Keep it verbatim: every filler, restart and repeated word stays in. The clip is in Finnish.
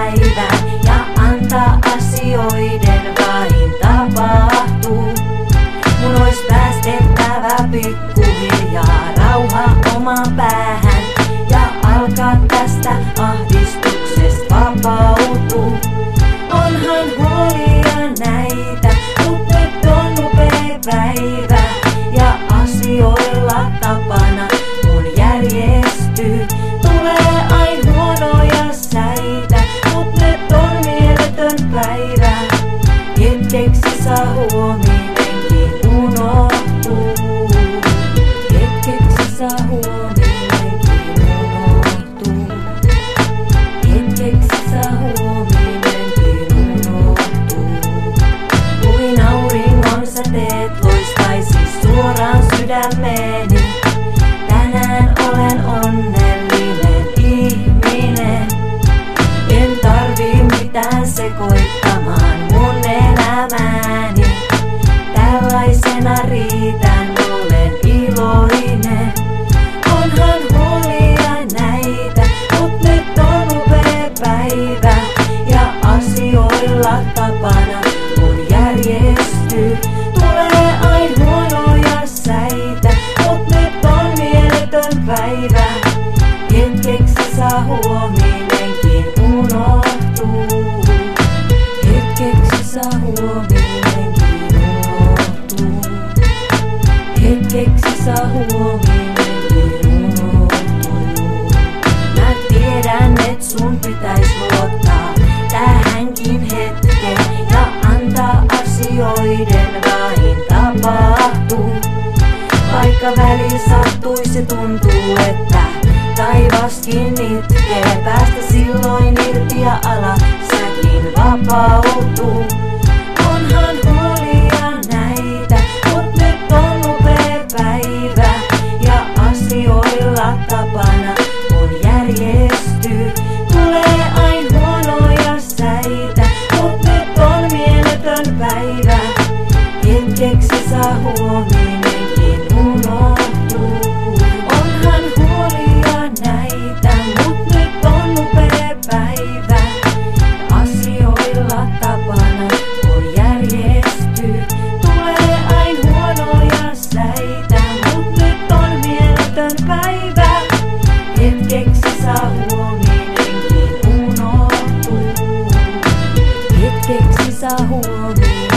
päivään ja antaa asioiden vain tapahtuu. Mun ois päästettävä pikkuhiljaa rauha omaan päähän ja alkaa tästä ahdistuksesta vapautua. Onhan huolia näitä, mut nyt on nopea päivä ja asioilla tapana mun järjestyy. Tulee aina huonoja säitä, mut nyt on mieletön päivä. Hetkeksi saa huominenkin unohtuu. Hetkeksi saa huominenkin unohtuu. Hetkeksi saa huominenkin unohtuu. Kuin auringon säteet loistaisis suoraan sydämeeni. Tänään olen onnellinen ihminen. En tarvii mitään sekoittamaan mun elämääni. Tällaisena riitän, olen iloinen. Onhan huolia näitä, mut nyt on upea päivä ja asioilla tapana mun järjestyy. Tulee aina huonoja säitä, mut nyt on mieletön päivä. Hetkeksi saa huominenkin unohtuu. Hetkeksi saa huominenkin unohtuu. Hetkeksi saa huominenkin unohtuu. Mä tiedän, et sun pitäis luottaa tähänkin hetkeen ja antaa asioiden vain tapahtuu. Vaikka väliin sattuis se tuntuu, että taivaskin itkee, päästä silloin irti ja alas säkin vapautuu. Onhan huolia näitä, mut nyt on upea päivä ja asioilla tapana mun järjestyy. Tulee aina huonoja säitä, mut nyt on mieletön päivä. Hetkeksi saa huominenkin unohtuu. Onhan huolia näitä, mut nyt on upea päivä. Asioilla tapana mun järjestyy. Tulee aina huonoja säitä, mut nyt on mieletön päivä. Hetkeksi saa huominenkin unohtuu. Hetkeksi saa huominenkin